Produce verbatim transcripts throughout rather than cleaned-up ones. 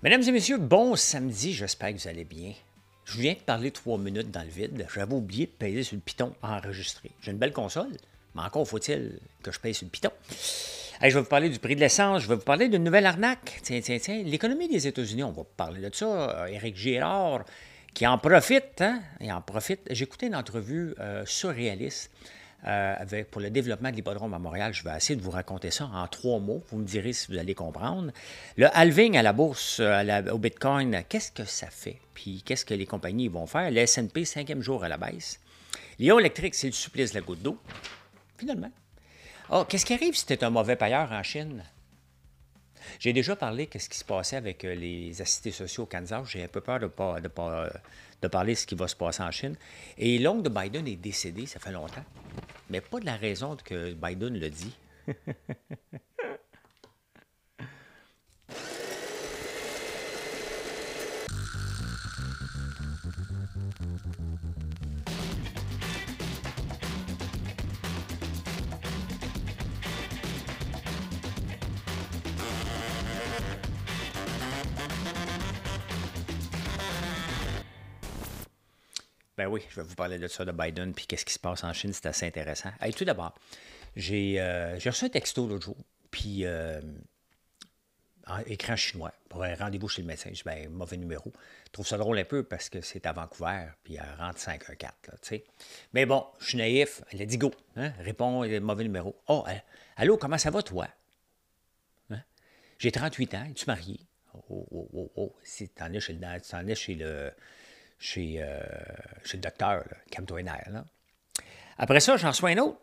Mesdames et messieurs, bon samedi, j'espère que vous allez bien. Je viens de parler trois minutes dans le vide. J'avais oublié de peser sur le piton enregistré. J'ai une belle console, mais encore faut-il que je pèse sur le piton. Hey, je vais vous parler du prix de l'essence, je vais vous parler d'une nouvelle arnaque. Tiens, tiens, tiens, l'économie des États-Unis, on va parler de ça. Euh, Éric Girard, qui en profite, hein? Il en profite. J'ai écouté une entrevue euh, surréaliste euh, avec, pour le développement de l'hippodrome à Montréal. Je vais essayer de vous raconter ça en trois mots. Vous me direz si vous allez comprendre. Le halving à la bourse, à la, au Bitcoin, qu'est-ce que ça fait? Puis qu'est-ce que les compagnies vont faire? Le S and P, cinquième jour à la baisse. Lyon électrique, c'est le supplice de la goutte d'eau. Finalement. Oh, qu'est-ce qui arrive si tu es un mauvais payeur en Chine? J'ai déjà parlé de ce qui se passait avec les assistés sociaux au Kansas. J'ai un peu peur de, pas, de, pas, de parler de ce qui va se passer en Chine. Et l'oncle de Biden est décédé, ça fait longtemps. Mais pas de la raison que Biden le dit. Ben oui, je vais vous parler de ça, de Biden, puis qu'est-ce qui se passe en Chine, c'est assez intéressant. Hey, tout d'abord, j'ai euh, j'ai reçu un texto l'autre jour, puis euh, en écran chinois, pour un rendez-vous chez le médecin. Je dis, ben, mauvais numéro. Je trouve ça drôle un peu parce que c'est à Vancouver, puis elle rentre cinq un quatre, là, tu sais. Mais bon, je suis naïf, elle a dit go, hein, réponds, mauvais numéro. Oh, elle, allô, comment ça va, toi? Hein? J'ai trente-huit ans, es-tu marié? Oh, oh, oh, oh, si t'en es chez le, t'en es chez le, chez, euh, chez le docteur, là, calme-toi les nerfs, là. Après ça, j'en reçois un autre.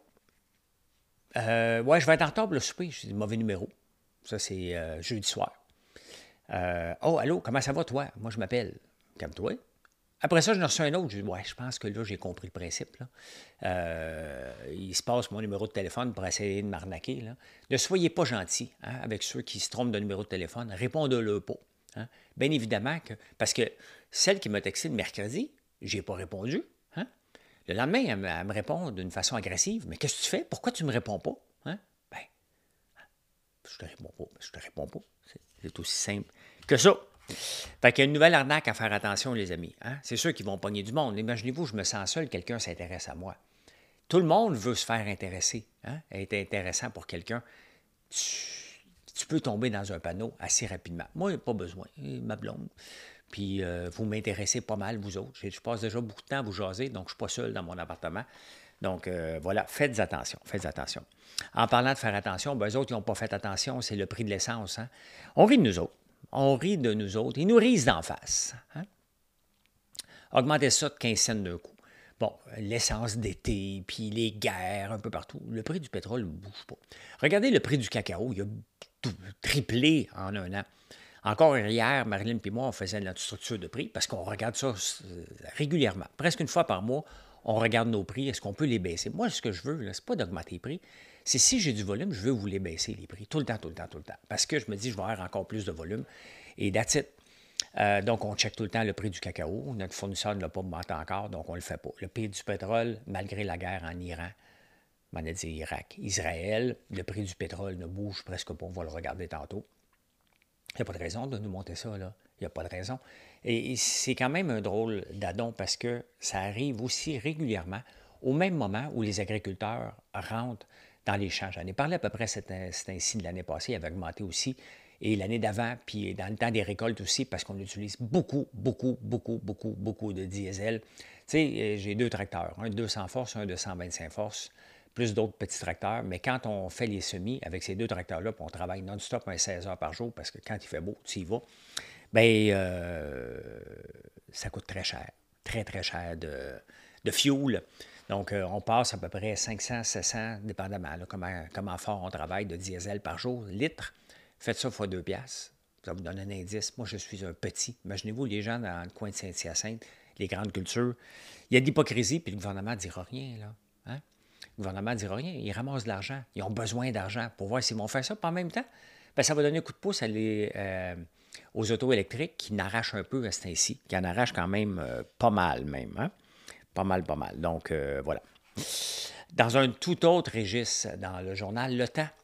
Euh, ouais, je vais être en retard pour le souper. J'ai dit mauvais numéro. Ça, c'est euh, jeudi soir. Euh, oh, allô, comment ça va, toi? Moi, je m'appelle. Calme-toi. Après ça, je reçois un autre. Je dis, ouais, je pense que là, j'ai compris le principe. Là. Euh, il se passe mon numéro de téléphone pour essayer de m'arnaquer. Là. Ne soyez pas gentils hein, avec ceux qui se trompent de numéro de téléphone. Répondez-le pas. Hein. Bien évidemment que. Parce que celle qui m'a texté le mercredi, j'ai pas répondu. Hein. Le lendemain, elle me, elle me répond d'une façon agressive. Mais qu'est-ce que tu fais? Pourquoi tu ne me réponds pas? Hein? Ben, je te réponds pas. Je te réponds pas. C'est, c'est aussi simple que ça. Fait qu'il y a une nouvelle arnaque à faire attention, les amis. Hein? C'est sûr qu'ils vont pogner du monde. Imaginez-vous, je me sens seul, quelqu'un s'intéresse à moi. Tout le monde veut se faire intéresser, hein? Être intéressant pour quelqu'un. Tu, tu peux tomber dans un panneau assez rapidement. Moi, pas besoin. Ma blonde. Puis euh, vous m'intéressez pas mal, vous autres. Je, je passe déjà beaucoup de temps à vous jaser, donc je ne suis pas seul dans mon appartement. Donc euh, voilà, faites attention, faites attention. En parlant de faire attention, ben, eux autres, ils n'ont pas fait attention, c'est le prix de l'essence. Hein? On rit de nous autres. On rit de nous autres. Ils nous risent d'en face. Hein? Augmentez ça de quinze cents d'un coup. Bon, l'essence d'été, puis les guerres un peu partout. Le prix du pétrole ne bouge pas. Regardez le prix du cacao. Il a triplé en un an. Encore hier, Marilyn et moi, on faisait notre structure de prix parce qu'on regarde ça régulièrement. Presque une fois par mois, on regarde nos prix. Est-ce qu'on peut les baisser? Moi, ce que je veux, ce n'est pas d'augmenter les prix. C'est si j'ai du volume, je veux vous les baisser, les prix. Tout le temps, tout le temps, tout le temps. Parce que je me dis, je vais avoir encore plus de volume. Et that's it. Euh, donc, on check tout le temps le prix du cacao. Notre fournisseur ne l'a pas augmenté encore, donc on ne le fait pas. Le prix du pétrole, malgré la guerre en Iran, on a dit Irak, Israël, le prix du pétrole ne bouge presque pas. On va le regarder tantôt. Il n'y a pas de raison de nous monter ça, là. Il n'y a pas de raison. Et c'est quand même un drôle d'addon parce que ça arrive aussi régulièrement au même moment où les agriculteurs rentrent dans les champs. J'en ai parlé à peu près c'est ainsi de l'année passée, il avait augmenté aussi. Et l'année d'avant, puis dans le temps des récoltes aussi, parce qu'on utilise beaucoup, beaucoup, beaucoup, beaucoup, beaucoup de diesel. Tu sais, j'ai deux tracteurs, un de deux cents forces, un de cent vingt-cinq forces, plus d'autres petits tracteurs. Mais quand on fait les semis avec ces deux tracteurs-là, puis on travaille non-stop un seize heures par jour, parce que quand il fait beau, tu y vas, bien, euh, ça coûte très cher, très, très cher de, de fuel. Donc, euh, on passe à peu près cinq cents, sept cents, dépendamment, là, comment, comment fort on travaille de diesel par jour, litre. Faites ça fois deux piastres. Ça vous donne un indice. Moi, je suis un petit. Imaginez-vous les gens dans le coin de Saint-Hyacinthe, les grandes cultures. Il y a de l'hypocrisie, puis le gouvernement ne dira rien, là. Hein? Le gouvernement ne dira rien. Ils ramassent de l'argent. Ils ont besoin d'argent pour voir s'ils vont faire ça. Puis en même temps, bien, ça va donner un coup de pouce à les, euh, aux autos électriques qui n'arrachent un peu à ce temps-ci, qui en arrachent quand même euh, pas mal, même. Hein? Pas mal, pas mal. Donc, euh, voilà. Dans un tout autre registre, dans le journal Le Temps,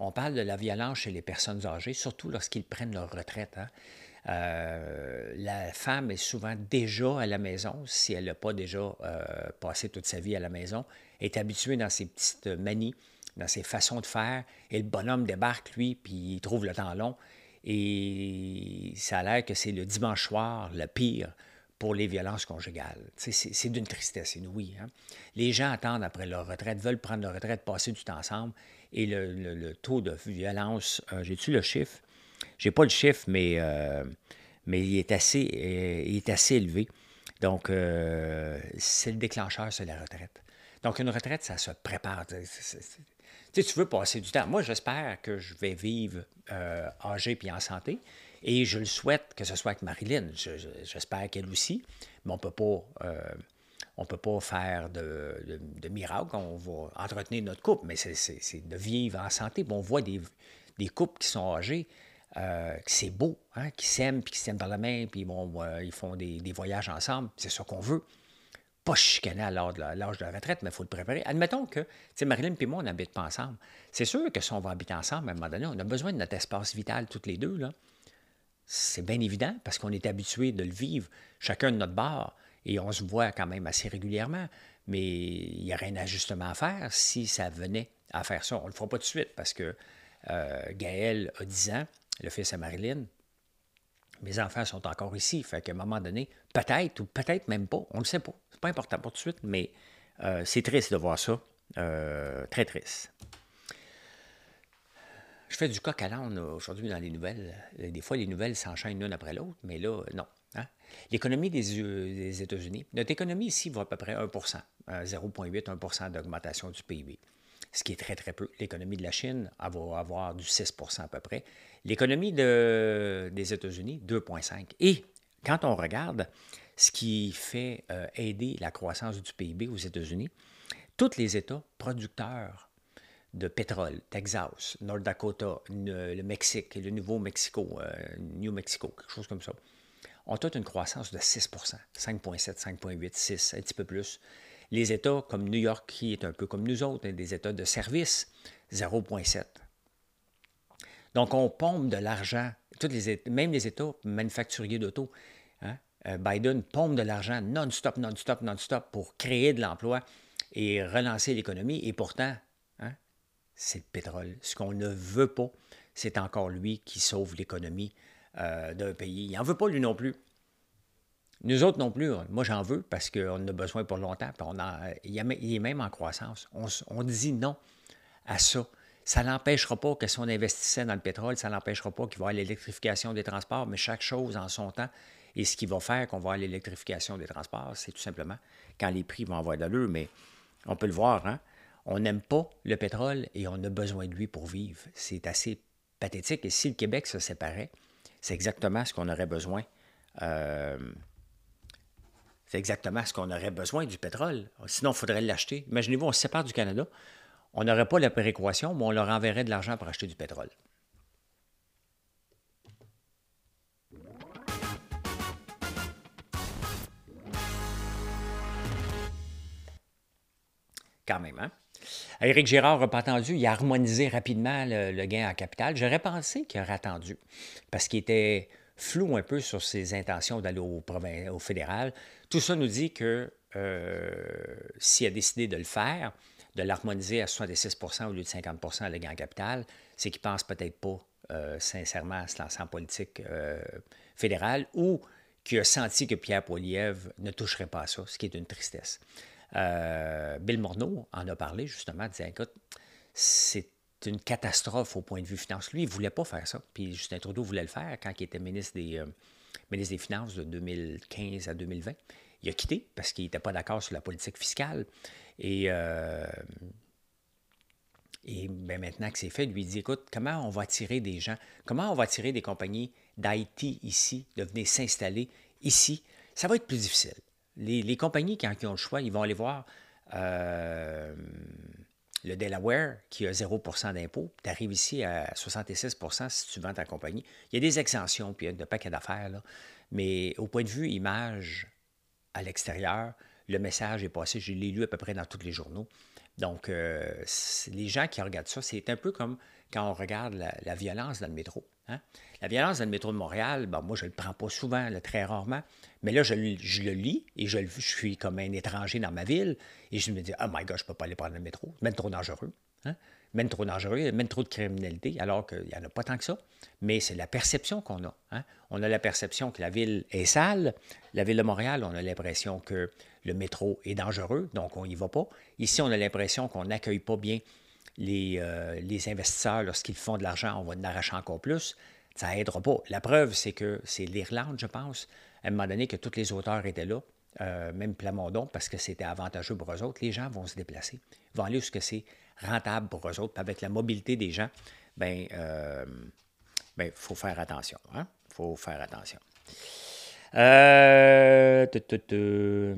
On parle de la violence chez les personnes âgées, surtout lorsqu'ils prennent leur retraite. Hein. Euh, la femme est souvent déjà à la maison, si elle n'a pas déjà euh, passé toute sa vie à la maison, est habituée dans ses petites manies, dans ses façons de faire, et le bonhomme débarque, lui, puis il trouve le temps long, et ça a l'air que c'est le dimanche soir le pire pour les violences conjugales. C'est, c'est d'une tristesse inouïe. Hein? Les gens attendent après leur retraite, veulent prendre leur retraite, passer du temps ensemble, et le, le, le taux de violence, euh, j'ai-tu le chiffre? J'ai pas le chiffre, mais, euh, mais il, est assez, euh, il est assez élevé. Donc, euh, c'est le déclencheur, c'est la retraite. Donc, une retraite, ça se prépare. Tu sais, tu veux passer du temps. Moi, j'espère que je vais vivre euh, âgé puis en santé. Et je le souhaite que ce soit avec Marilyn. Je, je, j'espère qu'elle aussi. Mais on peut pas... Euh, on ne peut pas faire de, de, de miracle, on va entretenir notre couple, mais c'est, c'est, c'est de vivre en santé. Puis on voit des, des couples qui sont âgés, euh, que c'est beau, hein, qui s'aiment, puis qui s'aiment par la main, puis bon, euh, ils font des, des voyages ensemble. C'est ça qu'on veut. Pas chicaner à l'âge de la, l'âge de la retraite, mais il faut le préparer. Admettons que, tu sais, Marilyn et moi, on n'habite pas ensemble. C'est sûr que si on va habiter ensemble, à un moment donné, on a besoin de notre espace vital, toutes les deux, là. C'est bien évident, parce qu'on est habitué de le vivre, chacun de notre bord. Et on se voit quand même assez régulièrement, mais il y aurait un ajustement à faire si ça venait à faire ça. On ne le fera pas tout de suite parce que euh, Gaël a dix ans, le fils à Marilyn. Mes enfants sont encore ici, fait qu'à un moment donné, peut-être ou peut-être même pas, on ne le sait pas. C'est pas important pour tout de suite, mais euh, c'est triste de voir ça. Euh, très triste. Je fais du coq à l'âne aujourd'hui dans les nouvelles. Des fois, les nouvelles s'enchaînent l'une après l'autre, mais là, non. Hein? L'économie des, des États-Unis, notre économie ici va à peu près un pour cent, zéro virgule huit, un pour cent d'augmentation du P I B, ce qui est très, très peu. L'économie de la Chine elle va avoir du six pour cent à peu près. L'économie de, des États-Unis, deux virgule cinq. Et quand on regarde ce qui fait euh, aider la croissance du P I B aux États-Unis, tous les États producteurs de pétrole, Texas, North Dakota, le Mexique, le Nouveau-Mexico, euh, New Mexico, quelque chose comme ça, ont toutes une croissance de six pour cent, cinq virgule sept, cinq virgule huit, six, un petit peu plus. Les États comme New York, qui est un peu comme nous autres, hein, des États de service, zéro virgule sept. Donc, on pompe de l'argent, toutes les États, même les États manufacturiers d'auto. Hein, euh, Biden pompe de l'argent non-stop, non-stop, non-stop pour créer de l'emploi et relancer l'économie. Et pourtant, hein, c'est le pétrole. Ce qu'on ne veut pas, c'est encore lui qui sauve l'économie euh, d'un pays. Il n'en veut pas, lui non plus. Nous autres non plus. Moi, j'en veux parce qu'on en a besoin pour longtemps. Puis on a, il, est même en croissance. On, on dit non à ça. Ça n'empêchera pas que si on investissait dans le pétrole, ça n'empêchera pas qu'il va y avoir l'électrification des transports, mais chaque chose en son temps. Et ce qui va faire qu'on va avoir l'électrification des transports, c'est tout simplement quand les prix vont avoir de l'allure. Mais on peut le voir, hein? On n'aime pas le pétrole et on a besoin de lui pour vivre. C'est assez pathétique. Et si le Québec se séparait, c'est exactement ce qu'on aurait besoin. Euh, c'est exactement ce qu'on aurait besoin du pétrole. Sinon, il faudrait l'acheter. Imaginez-vous, on se sépare du Canada. On n'aurait pas la péréquation, mais on leur enverrait de l'argent pour acheter du pétrole. Quand même, hein? Éric Girard n'a pas attendu, il a harmonisé rapidement le, le gain en capital. J'aurais pensé qu'il aurait attendu, parce qu'il était flou un peu sur ses intentions d'aller au, au fédéral. Tout ça nous dit que euh, s'il a décidé de le faire, de l'harmoniser à soixante-six pour cent au lieu de cinquante pour cent le gain en capital, c'est qu'il ne pense peut-être pas euh, sincèrement à se lancer en politique euh, fédérale ou qu'il a senti que Pierre Poilievre ne toucherait pas à ça, ce qui est une tristesse. Euh, Bill Morneau en a parlé justement, disant écoute, c'est une catastrophe au point de vue finance. Lui, il ne voulait pas faire ça. Puis Justin Trudeau voulait le faire quand il était ministre des, euh, ministre des Finances de deux mille quinze à deux mille vingt. Il a quitté parce qu'il n'était pas d'accord sur la politique fiscale. Et, euh, et ben maintenant que c'est fait, lui il dit écoute, comment on va attirer des gens, comment on va attirer des compagnies d'I T ici, de venir s'installer ici? Ça va être plus difficile. Les, les compagnies, quand ils ont le choix, ils vont aller voir euh, le Delaware, qui a zéro pour cent d'impôt. Tu arrives ici à soixante-six pour cent si tu vends ta compagnie. Il y a des exemptions, puis il y a de paquet d'affaires, là. Mais au point de vue image à l'extérieur, le message est passé, je l'ai lu à peu près dans tous les journaux. Donc, euh, les gens qui regardent ça, c'est un peu comme quand on regarde la, la violence dans le métro. Hein? La violence dans le métro de Montréal, ben, moi, je ne le prends pas souvent, là, très rarement, mais là, je, je le lis et je, je suis comme un étranger dans ma ville et je me dis, oh my God, je ne peux pas aller prendre le métro, c'est même trop dangereux. Hein? Même trop dangereux, même trop de criminalité, alors qu'il n'y en a pas tant que ça. Mais c'est la perception qu'on a. Hein? On a la perception que la ville est sale. La ville de Montréal, on a l'impression que le métro est dangereux, donc on n'y va pas. Ici, on a l'impression qu'on n'accueille pas bien les, euh, les investisseurs lorsqu'ils font de l'argent, on va en arracher encore plus. Ça n'aidera pas. La preuve, c'est que c'est l'Irlande, je pense, à un moment donné, que tous les auteurs étaient là, euh, même Plamondon, parce que c'était avantageux pour eux autres. Les gens vont se déplacer, ils vont aller où ce que c'est rentable pour eux autres. Puis avec la mobilité des gens, bien, euh, ben, faut faire attention. Il hein? faut faire attention. Euh, tu, tu, tu.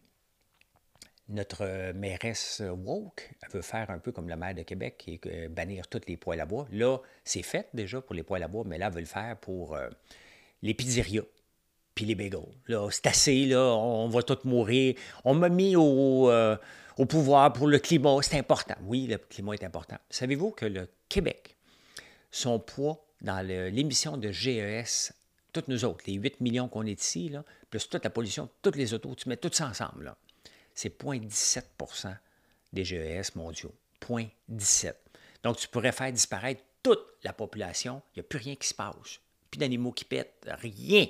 Notre mairesse woke, elle veut faire un peu comme la maire de Québec et bannir tous les poêles à bois. Là, c'est fait déjà pour les poêles à bois, mais là, elle veut le faire pour euh, les pizzerias puis les bagels. Là, c'est assez, là, on va tous mourir. On m'a mis au, euh, au pouvoir pour le climat, c'est important. Oui, le climat est important. Savez-vous que le Québec, son poids dans le, l'émission de G E S, toutes nous autres, les huit millions qu'on est ici, là, plus toute la pollution, toutes les autos, tu mets tout ça ensemble, là, c'est zéro virgule dix-sept pour cent des G E S mondiaux. zéro virgule dix-sept. Donc, tu pourrais faire disparaître toute la population, il n'y a plus rien qui se passe. Plus d'animaux qui pètent, rien.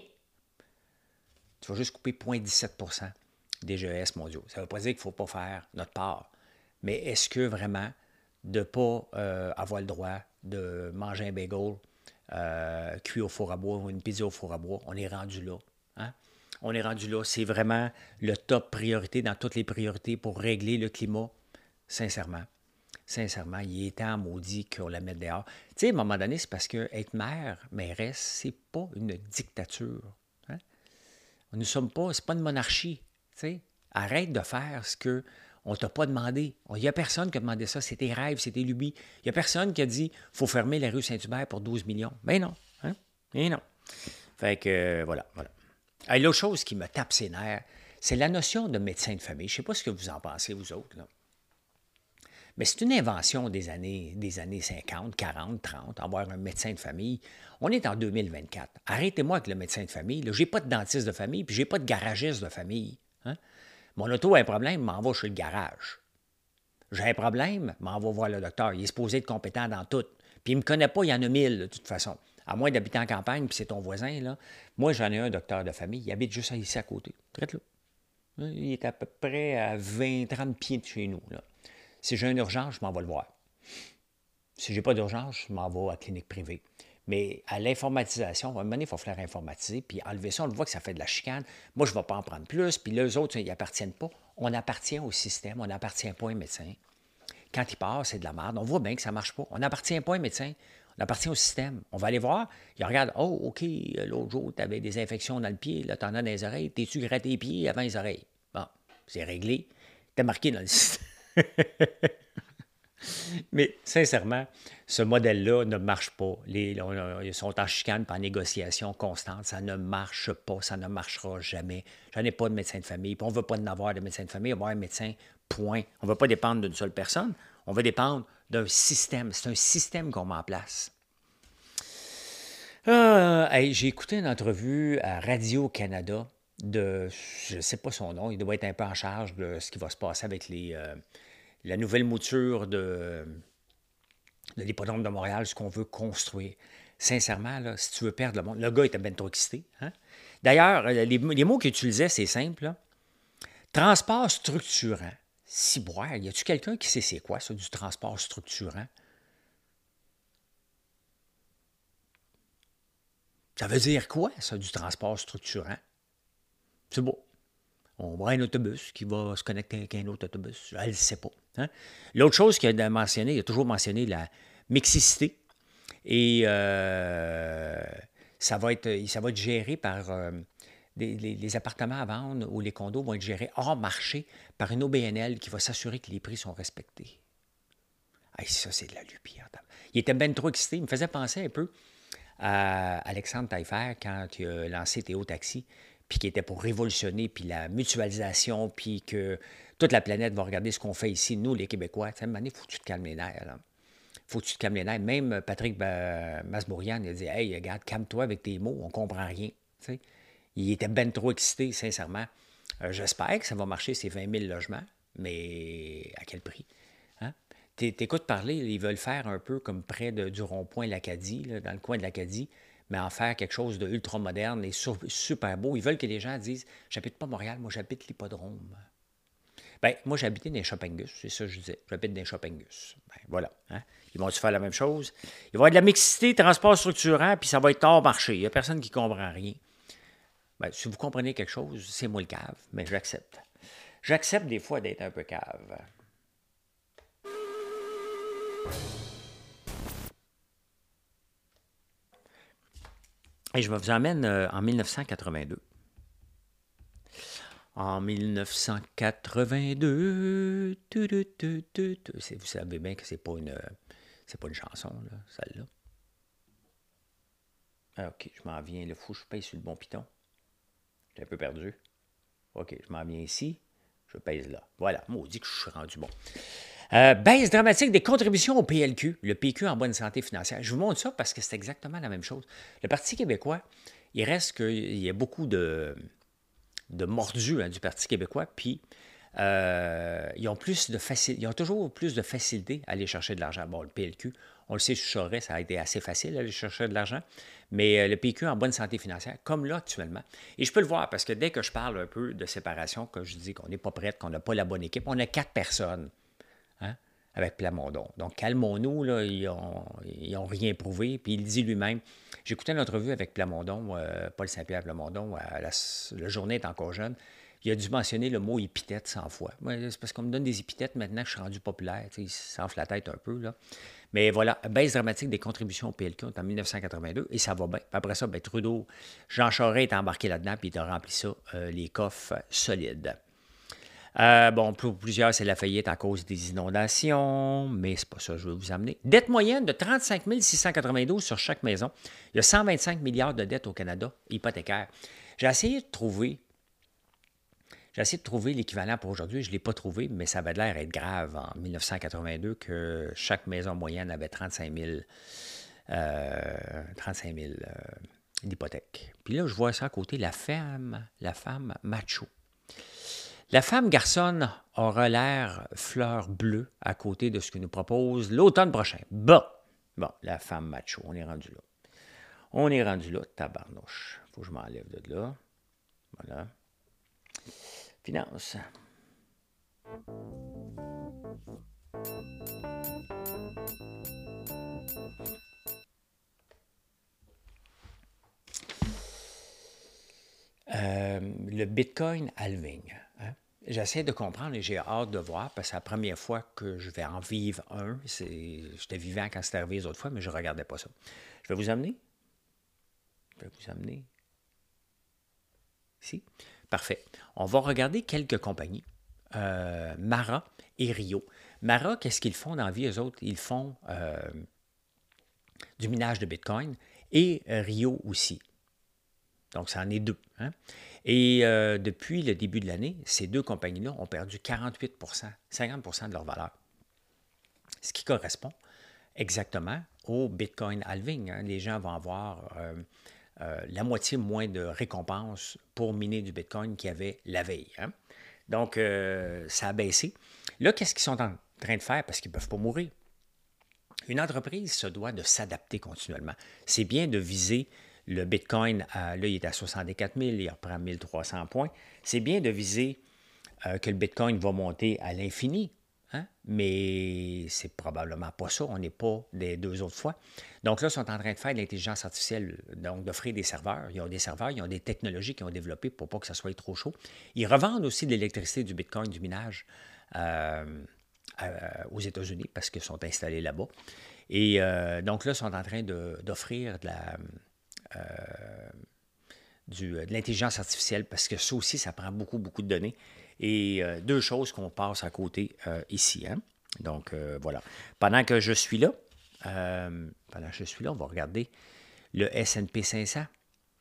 Tu vas juste couper zéro virgule dix-sept pour cent des G E S mondiaux. Ça ne veut pas dire qu'il ne faut pas faire notre part. Mais est-ce que vraiment de ne pas euh, avoir le droit de manger un bagel euh, cuit au four à bois ou une pizza au four à bois, on est rendu là. Hein? On est rendu là. C'est vraiment le top priorité dans toutes les priorités pour régler le climat. Sincèrement. Sincèrement, il est temps maudit qu'on la mette dehors. Tu sais, à un moment donné, c'est parce que être maire, mairesse, c'est pas une dictature. Hein? Nous ne sommes pas, c'est pas une monarchie. Tu sais? Arrête de faire ce que on t'a pas demandé. Il n'y a personne qui a demandé ça. C'est tes rêves, c'est tes lubies. Il n'y a personne qui a dit « faut fermer la rue Saint-Hubert pour douze millions ». Mais non. Hein? Mais non. Fait que, euh, voilà, voilà. Et l'autre chose qui me tape ses nerfs, c'est la notion de médecin de famille. Je ne sais pas ce que vous en pensez, vous autres, là. Mais c'est une invention des années, des années cinquante, quarante, trente, avoir un médecin de famille. On est en deux mille vingt-quatre. Arrêtez-moi avec le médecin de famille. Je n'ai pas de dentiste de famille, puis je n'ai pas de garagiste de famille. Hein? Mon auto a un problème, m'en va chez le garage. J'ai un problème, m'en va voir le docteur. Il est supposé être compétent dans tout. Puis il ne me connaît pas, il y en a mille, de toute façon. À moins d'habiter en campagne, puis c'est ton voisin, là. Moi, j'en ai un docteur de famille. Il habite juste ici à côté. Traite-le. Il est à peu près à vingt à trente pieds de chez nous, là. Si j'ai une urgence, je m'en vais le voir. Si je n'ai pas d'urgence, je m'en vais à la clinique privée. Mais à l'informatisation, à un moment donné, il faut faire informatiser, puis enlever ça, on le voit que ça fait de la chicane. Moi, je ne vais pas en prendre plus, puis les autres, ils n'appartiennent pas. On appartient au système, on n'appartient pas à un médecin. Quand il part, c'est de la merde. On voit bien que ça ne marche pas. On n'appartient pas à un médecin, on appartient au système. On va aller voir, il regarde, oh, OK, l'autre jour, tu avais des infections dans le pied, là, tu en as dans les oreilles, t'es-tu gratté les pieds avant les oreilles? Bon, c'est réglé. T'es marqué dans le système. Mais sincèrement, ce modèle-là ne marche pas. Les, on, ils sont en chicane et en négociation constante. Ça ne marche pas, ça ne marchera jamais. J'en ai pas de médecin de famille. Puis on ne veut pas en avoir de médecin de famille. On va avoir un médecin, point. On ne veut pas dépendre d'une seule personne. On veut dépendre d'un système. C'est un système qu'on met en place. Euh, hey, j'ai écouté une entrevue à Radio-Canada de, je ne sais pas son nom, il doit être un peu en charge de ce qui va se passer avec les... Euh, la nouvelle mouture de, de l'hippodrome de Montréal, ce qu'on veut construire. Sincèrement, là, si tu veux perdre le monde, le gars était bien trop excité. Hein? D'ailleurs, les, les mots qu'il utilisait, c'est simple. Là. Transport structurant. Ciboire, y a-tu quelqu'un qui sait c'est quoi, ça, du transport structurant? Ça veut dire quoi, ça, du transport structurant? C'est beau. On voit un autobus qui va se connecter avec un autre autobus. Elle ne sait pas. Hein? L'autre chose qu'il a mentionné, il a toujours mentionné la mixicité. Et euh, ça, va être, ça va être géré par... Euh, des, les, les appartements à vendre ou les condos vont être gérés hors marché par une O B N L qui va s'assurer que les prix sont respectés. Hey, ça, c'est de la lupie. Il était bien trop excité. Il me faisait penser un peu à Alexandre Taillefer quand il a lancé Théo Taxi. puis qui était pour révolutionner, puis la mutualisation, puis que toute la planète va regarder ce qu'on fait ici, nous, les Québécois. Tu sais, à un moment donné, il faut que tu te calmes les nerfs. Là. Faut que tu te calmes les nerfs. Même Patrick ba Masbourian, il a dit « Hey, regarde, calme-toi avec tes mots, on ne comprend rien. » Tu sais, il était ben trop excité, sincèrement. Euh, J'espère que ça va marcher, ces vingt mille logements, mais à quel prix? Hein? T'écoutes parler, ils veulent faire un peu comme près de, du rond-point l'Acadie, dans le coin de l'Acadie, mais en faire quelque chose de ultra moderne et sur, super beau. Ils veulent que les gens disent « J'habite pas Montréal, moi j'habite l'hippodrome. » Ben, moi j'habitais dans les Shoppingus, c'est ça que je disais. J'habite dans les Shoppingus. Ben, voilà. Hein? Ils vont-tu faire la même chose? Il va y avoir de la mixité, transport structurant, puis ça va être hors marché. Il n'y a personne qui ne comprend rien. Ben, si vous comprenez quelque chose, c'est moi le cave, mais j'accepte. J'accepte des fois d'être un peu cave. Et je vous emmène euh, en mille neuf cent quatre-vingt-deux. En mille neuf cent quatre-vingt-deux, tu, tu, tu, tu, tu, vous savez bien que c'est pas une, c'est pas une chanson, celle-là. Ah, ok, je m'en viens, le fou, je pèse sur le bon piton. J'ai un peu perdu. Ok, je m'en viens ici, je pèse là. Voilà, maudit que je suis rendu bon. Euh, baisse dramatique des contributions au P L Q, le P Q en bonne santé financière. Je vous montre ça parce que c'est exactement la même chose. Le Parti québécois, il reste qu'il y a beaucoup de, de mordus hein, du Parti québécois, puis euh, ils, ont plus de facil... ils ont toujours plus de facilité à aller chercher de l'argent. Bon, le P L Q, on le sait, je saurais, ça a été assez facile d'aller chercher de l'argent, mais euh, le P Q en bonne santé financière, comme là actuellement. Et je peux le voir parce que dès que je parle un peu de séparation, que je dis qu'on n'est pas prête, qu'on n'a pas la bonne équipe, on a quatre personnes. Hein, avec Plamondon. Donc, calmons-nous, là, ils n'ont ils ont rien prouvé. Puis il dit lui-même, j'écoutais une entrevue avec Plamondon, euh, Paul Saint-Pierre Plamondon, à la, la journée est encore jeune. Il a dû mentionner le mot épithète cent fois. Ouais, c'est parce qu'on me donne des épithètes maintenant que je suis rendu populaire. Il s'enfle la tête un peu. Là. Mais voilà, baisse dramatique des contributions au P L Q en mille neuf cent quatre-vingt-deux et ça va bien. Puis après ça, ben, Trudeau, Jean Charest est embarqué là-dedans puis il a rempli ça, euh, les coffres solides. Euh, bon, pour plusieurs, c'est la faillite à cause des inondations, mais c'est pas ça que je veux vous amener. Dette moyenne de trente-cinq mille six cent quatre-vingt-douze sur chaque maison. Il y a cent vingt-cinq milliards de dettes au Canada hypothécaires. J'ai essayé de trouver, j'ai essayé de trouver l'équivalent pour aujourd'hui. Je ne l'ai pas trouvé, mais ça avait l'air d'être grave en mille neuf cent quatre-vingt-deux que chaque maison moyenne avait trente-cinq mille, euh, trente-cinq mille euh, d'hypothèques. Puis là, je vois ça à côté, la femme, la femme macho. La femme garçonne aura l'air fleur bleue à côté de ce que nous propose l'automne prochain. Bon, bon, la femme macho, on est rendu là. On est rendu là, tabarnouche. Faut que je m'enlève de là. Voilà. Finance. Euh, le Bitcoin halving. Hein? J'essaie de comprendre et j'ai hâte de voir parce que c'est la première fois que je vais en vivre un. J'étais vivant quand c'était arrivé les autres fois, mais je ne regardais pas ça. Je vais vous amener. Je vais vous amener. Ici. Parfait. On va regarder quelques compagnies. Euh, Mara et Rio. Mara, qu'est-ce qu'ils font dans la vie, eux autres? Ils font euh, du minage de Bitcoin et euh, Rio aussi. Donc, ça en est deux. Hein? Et euh, depuis le début de l'année, ces deux compagnies-là ont perdu quarante-huit pour cent, cinquante pour cent de leur valeur. Ce qui correspond exactement au Bitcoin halving. Hein? Les gens vont avoir euh, euh, la moitié moins de récompenses pour miner du Bitcoin qu'il y avait la veille. Hein? Donc, euh, ça a baissé. Là, qu'est-ce qu'ils sont en train de faire? Parce qu'ils ne peuvent pas mourir. Une entreprise se doit de s'adapter continuellement. C'est bien de viser le Bitcoin, à, là, il est à soixante-quatre mille, il reprend mille trois cents points. C'est bien de viser euh, que le Bitcoin va monter à l'infini, hein? Mais c'est probablement pas ça. On n'est pas des deux autres fois. Donc là, ils sont en train de faire de l'intelligence artificielle, donc d'offrir des serveurs. Ils ont des serveurs, ils ont des technologies qu'ils ont développées pour pas que ça soit trop chaud. Ils revendent aussi de l'électricité, du Bitcoin, du minage euh, euh, aux États-Unis parce qu'ils sont installés là-bas. Et euh, donc là, ils sont en train d'offrir de, de la... Euh, du, de l'intelligence artificielle, parce que ça aussi, ça prend beaucoup, beaucoup de données. Et euh, deux choses qu'on passe à côté euh, ici. Hein? Donc, euh, voilà. Pendant que je suis là, euh, pendant que je suis là, on va regarder le S and P cinq cents,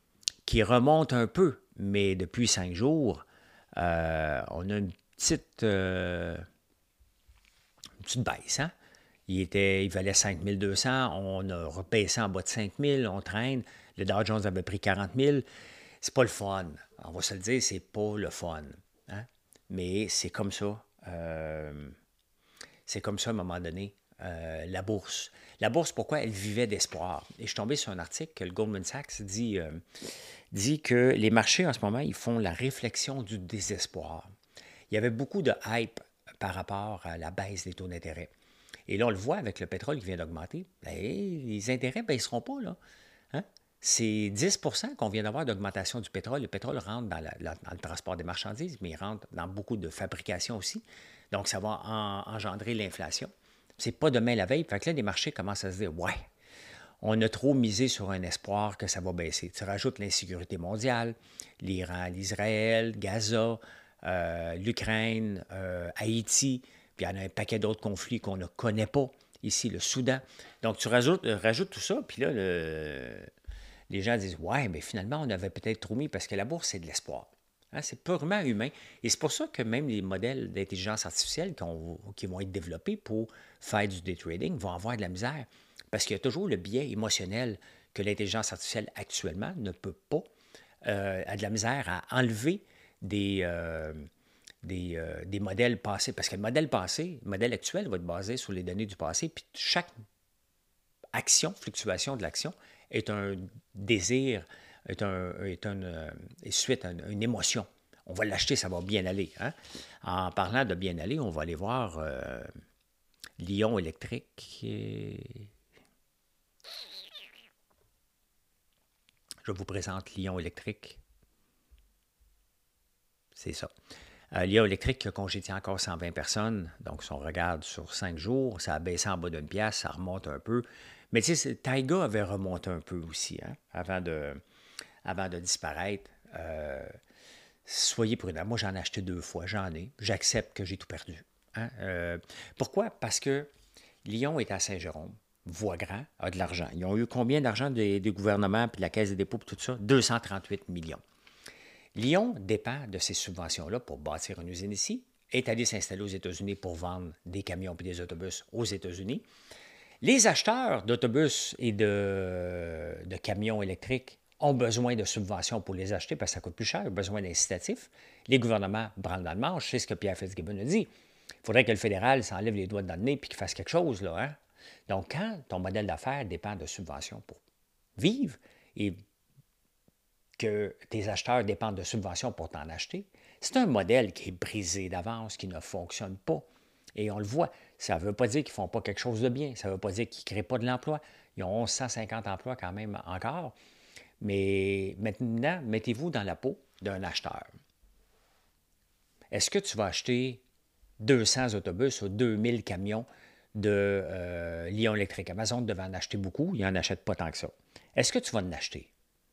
qui remonte un peu, mais depuis cinq jours, euh, on a une petite, euh, une petite baisse. Hein? Il, était, il valait cinq mille deux cents, on a rebaissé en bas de cinq mille, on traîne. Le Dow Jones avait pris quarante mille. C'est pas le fun. On va se le dire, c'est pas le fun. Hein? Mais c'est comme ça. Euh, c'est comme ça à un moment donné. Euh, la bourse. La bourse, pourquoi? Elle vivait d'espoir. Et je suis tombé sur un article que le Goldman Sachs dit, euh, dit que les marchés en ce moment, ils font la réflexion du désespoir. Il y avait beaucoup de hype par rapport à la baisse des taux d'intérêt. Et là, on le voit avec le pétrole qui vient d'augmenter. Ben, les intérêts ne baisseront pas, là. Hein? C'est dix pour cent qu'on vient d'avoir d'augmentation du pétrole. Le pétrole rentre dans, la, la, dans le transport des marchandises, mais il rentre dans beaucoup de fabrication aussi. Donc, ça va en, engendrer l'inflation. C'est pas demain la veille. Fait que là, les marchés commencent à se dire, ouais, on a trop misé sur un espoir que ça va baisser. Tu rajoutes l'insécurité mondiale, l'Iran, l'Israël, Gaza, euh, l'Ukraine, euh, Haïti, puis il y en a un paquet d'autres conflits qu'on ne connaît pas, ici, le Soudan. Donc, tu rajoutes, rajoutes tout ça, puis là, le, les gens disent, ouais, mais finalement, on avait peut-être trop mis parce que la bourse, c'est de l'espoir. Hein, c'est purement humain. Et c'est pour ça que même les modèles d'intelligence artificielle qui vont être développés pour faire du day trading vont avoir de la misère. Parce qu'il y a toujours le biais émotionnel que l'intelligence artificielle actuellement ne peut pas, euh, a de la misère à enlever des, euh, des, euh, des modèles passés. Parce que le modèle passé, le modèle actuel va être basé sur les données du passé, puis chaque action, fluctuation de l'action, est un désir, est, un, est une, est suite à une, une émotion. On va l'acheter, ça va bien aller. Hein? En parlant de bien aller, on va aller voir euh, Lion électrique. Et... Je vous présente Lion électrique. C'est ça. Euh, Lion électrique qui a congédié encore cent vingt personnes. Donc, si on regarde sur cinq jours, ça a baissé en bas d'une pièce, ça remonte un peu. Mais tu sais, Taiga avait remonté un peu aussi, hein, avant, de, avant de disparaître. Euh, soyez prudents. Moi, j'en ai acheté deux fois, j'en ai. J'accepte que j'ai tout perdu. Hein. Euh, pourquoi? Parce que Lion est à Saint-Jérôme. Voix-Grand a de l'argent. Ils ont eu combien d'argent des, des gouvernements puis de la Caisse des dépôts et tout ça? deux cent trente-huit millions. Lyon dépend de ces subventions-là pour bâtir une usine ici, est allé s'installer aux États-Unis pour vendre des camions et des autobus aux États-Unis. Les acheteurs d'autobus et de, de camions électriques ont besoin de subventions pour les acheter parce que ça coûte plus cher, ils ont besoin d'incitatifs. Les gouvernements branlent dans le manche, c'est ce que Pierre Fitzgibbon a dit. Il faudrait que le fédéral s'enlève les doigts dans le nez et qu'il fasse quelque chose, là, hein? Donc, quand ton modèle d'affaires dépend de subventions pour vivre et que tes acheteurs dépendent de subventions pour t'en acheter, c'est un modèle qui est brisé d'avance, qui ne fonctionne pas. Et on le voit. Ça ne veut pas dire qu'ils ne font pas quelque chose de bien. Ça ne veut pas dire qu'ils ne créent pas de l'emploi. Ils ont cent cinquante emplois quand même encore. Mais maintenant, mettez-vous dans la peau d'un acheteur. Est-ce que tu vas acheter deux cents autobus ou deux mille camions de euh, Lion électrique? Amazon devait en acheter beaucoup. Il n'en achète pas tant que ça. Est-ce que tu vas en acheter?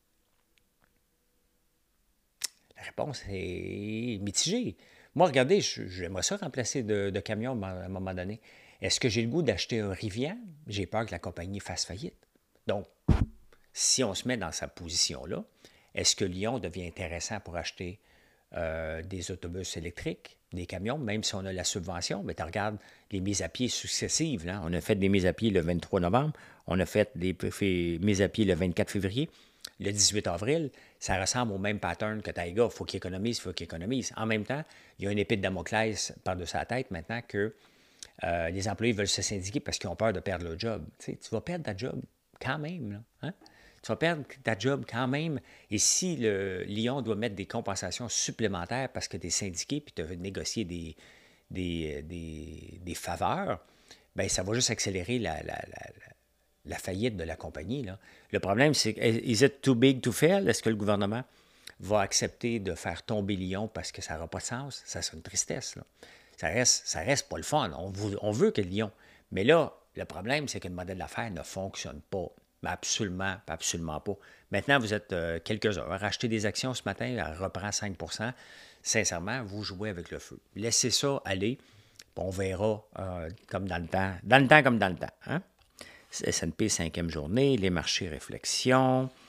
La réponse est mitigée. Moi, regardez, j'aimerais ça remplacer de, de camions à un moment donné. Est-ce que j'ai le goût d'acheter un Rivian? J'ai peur que la compagnie fasse faillite. Donc, si on se met dans sa position-là, est-ce que Lyon devient intéressant pour acheter euh, des autobus électriques, des camions, même si on a la subvention? Mais tu regardes les mises à pied successives. Là. On a fait des mises à pied le vingt-trois novembre, on a fait des mises à pied le vingt-quatre février. Le dix-huit avril, ça ressemble au même pattern que Taiga. Il faut qu'il économise, il faut qu'il économise. En même temps, il y a une épée de Damoclès par-dessus la tête maintenant que euh, les employés veulent se syndiquer parce qu'ils ont peur de perdre leur job. Tu sais, tu vas perdre ta job quand même. Là, hein? Tu vas perdre ta job quand même. Et si le Lyon doit mettre des compensations supplémentaires parce que tu es syndiqué et tu as négocié des, des, des, des faveurs, bien, ça va juste accélérer la, la, la, la faillite de la compagnie. Là. Le problème, c'est, is it too big to fail? Est-ce que le gouvernement va accepter de faire tomber Lyon parce que ça n'aura pas de sens? Ça, c'est une tristesse. Là. Ça reste, ça reste pas le fun. On veut, on veut que Lyon. Mais là, le problème, c'est que le modèle d'affaires ne fonctionne pas. Mais absolument, absolument pas. Maintenant, vous êtes euh, quelques heures. Racheter des actions ce matin, elle reprend cinq pour cent. Sincèrement, vous jouez avec le feu. Laissez ça aller, puis on verra euh, comme dans le temps. Dans le temps comme dans le temps. Hein? S and P, cinquième journée, les marchés réflexion,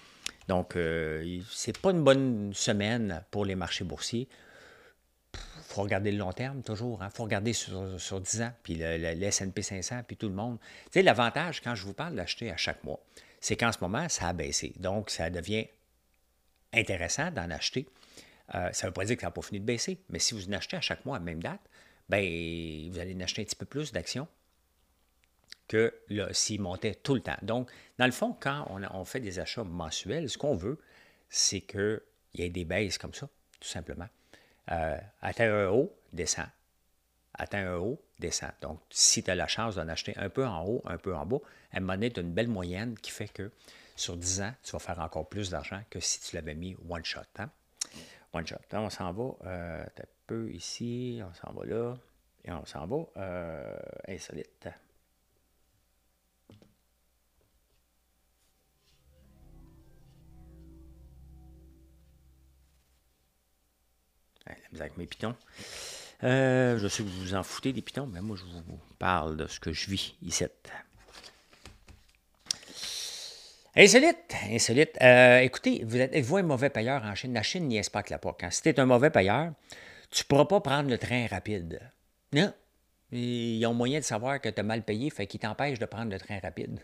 Donc, euh, c'est pas une bonne semaine pour les marchés boursiers. Il faut regarder le long terme, toujours. Il hein? faut regarder sur, sur dix ans, puis le, le, le S and P cinq cents, puis tout le monde. Tu sais, l'avantage, quand je vous parle d'acheter à chaque mois, c'est qu'en ce moment, ça a baissé. Donc, ça devient intéressant d'en acheter. Euh, ça ne veut pas dire que ça n'a pas fini de baisser, mais si vous en achetez à chaque mois à la même date, ben, vous allez en acheter un petit peu plus d'actions que s'il montait tout le temps. Donc, dans le fond, quand on, a, on fait des achats mensuels, ce qu'on veut, c'est qu'il y ait des baisses comme ça, tout simplement. Euh, atteint un haut, descend. Atteint un haut, descend. Donc, si tu as la chance d'en acheter un peu en haut, un peu en bas, à un moment donné, tu as une belle moyenne qui fait que sur dix ans, tu vas faire encore plus d'argent que si tu l'avais mis one shot. Hein? One shot. Là, on s'en va euh, un peu ici, on s'en va là, et on s'en va euh, insolite. Avec mes pitons. Euh, je sais que vous vous en foutez des pitons, mais moi, je vous parle de ce que je vis ici. Insolite, insolite. Euh, écoutez, vous êtes, vous un mauvais payeur en Chine. La Chine n'y est pas que la pas. Quand si tu es un mauvais payeur, tu ne pourras pas prendre le train rapide. Non. Ils ont moyen de savoir que tu as mal payé, fait qu'ils t'empêchent de prendre le train rapide.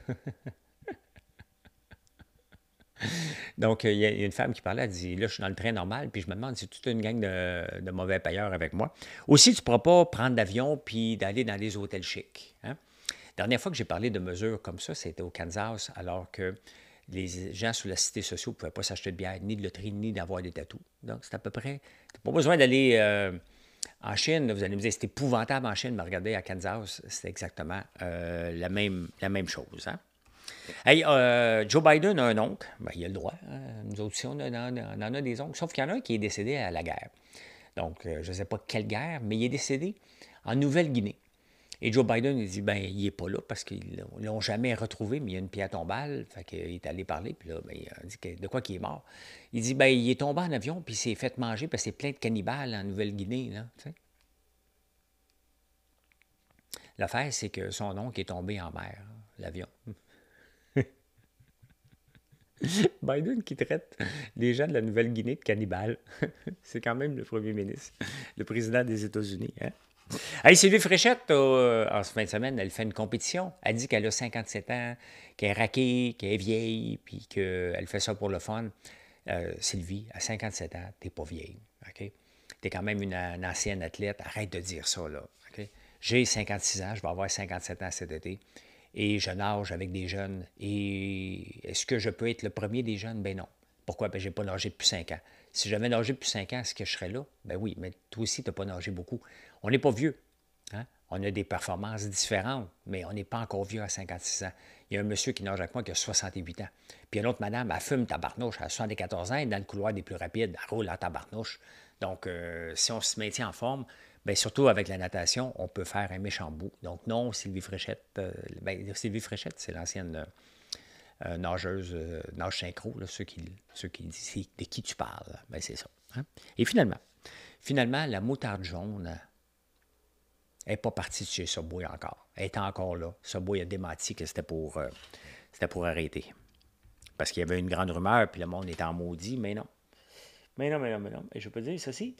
Donc, il y a une femme qui parlait, elle dit, là, je suis dans le train normal, puis je me demande si toute une gang de, de mauvais payeurs avec moi. Aussi, tu ne pourras pas prendre l'avion puis d'aller dans des hôtels chics. Hein? La dernière fois que j'ai parlé de mesures comme ça, c'était au Kansas, alors que les gens sous la cité sociale ne pouvaient pas s'acheter de bière, ni de loterie, ni d'avoir des tatous. Donc, c'est à peu près... Tu n'as pas besoin d'aller euh, en Chine. Vous allez me dire, c'est épouvantable en Chine, mais regardez, à Kansas, c'est exactement euh, la, même, la même chose. Hein? Hey, euh, Joe Biden a un oncle. Ben, il a le droit. Hein? Nous autres aussi, on, a, on, a, on en a des oncles. Sauf qu'il y en a un qui est décédé à la guerre. Donc, euh, je ne sais pas quelle guerre, mais il est décédé en Nouvelle-Guinée. Et Joe Biden, il dit, ben, il n'est pas là parce qu'ils ne l'ont jamais retrouvé, mais il y a une pierre tombale. Fait qu'il est allé parler, puis là, ben, il a dit que, de quoi qu'il est mort. Il dit, ben, il est tombé en avion, puis il s'est fait manger parce que c'est plein de cannibales en Nouvelle-Guinée. Là, tu sais. L'affaire, c'est que son oncle est tombé en mer, l'avion. Biden qui traite les gens de la Nouvelle-Guinée de cannibales. C'est quand même le premier ministre, le président des États-Unis. Hein? Hey, Sylvie Fréchette, euh, en ce fin de semaine, elle fait une compétition. Elle dit qu'elle a cinquante-sept ans, qu'elle est raquée, qu'elle est vieille, puis qu'elle fait ça pour le fun. Euh, Sylvie, à cinquante-sept ans, t'es pas vieille. Okay? T'es quand même une, une ancienne athlète. Arrête de dire ça, là. Okay? J'ai cinquante-six ans, je vais avoir cinquante-sept ans cet été. Et je nage avec des jeunes. Et est-ce que je peux être le premier des jeunes? Ben non. Pourquoi? Ben, je n'ai pas nagé depuis cinq ans. Si j'avais nagé depuis cinq ans, est-ce que je serais là? Ben oui, mais toi aussi, tu n'as pas nagé beaucoup. On n'est pas vieux. Hein? On a des performances différentes, mais on n'est pas encore vieux à cinquante-six ans. Il y a un monsieur qui nage avec moi qui a soixante-huit ans. Puis une autre madame, elle fume tabarnouche, elle a soixante-quatorze ans, elle est dans le couloir des plus rapides, elle roule en tabarnouche. Donc, euh, si on se maintient en forme, bien, surtout avec la natation, on peut faire un méchant bout. Donc, non, Sylvie Fréchette, euh, bien, Sylvie Fréchette, c'est l'ancienne euh, nageuse, euh, nage synchro, là, ceux qui, ceux qui disent de qui tu parles. Bien, c'est ça. Hein? Et finalement, finalement, la moutarde jaune n'est pas partie de chez Subway encore. Elle est encore là. Subway a démenti que c'était pour, euh, c'était pour arrêter. Parce qu'il y avait une grande rumeur, puis le monde était en maudit, mais non. Mais non, mais non, mais non. Et je peux dire ceci.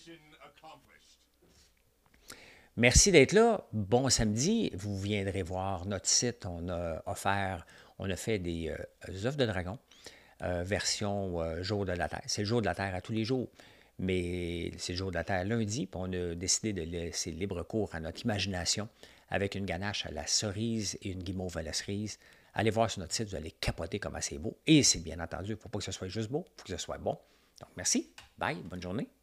Merci d'être là. Bon samedi. Vous viendrez voir notre site. On a offert, on a fait des euh, œufs de dragon, euh, version euh, jour de la Terre. C'est le jour de la Terre à tous les jours. Mais c'est le jour de la Terre lundi, puis on a décidé de laisser libre cours à notre imagination avec une ganache à la cerise et une guimauve à la cerise. Allez voir sur notre site, vous allez capoter comme c'est beau. Et c'est bien entendu, il ne faut pas que ce soit juste beau, il faut que ce soit bon. Donc, merci. Bye. Bonne journée.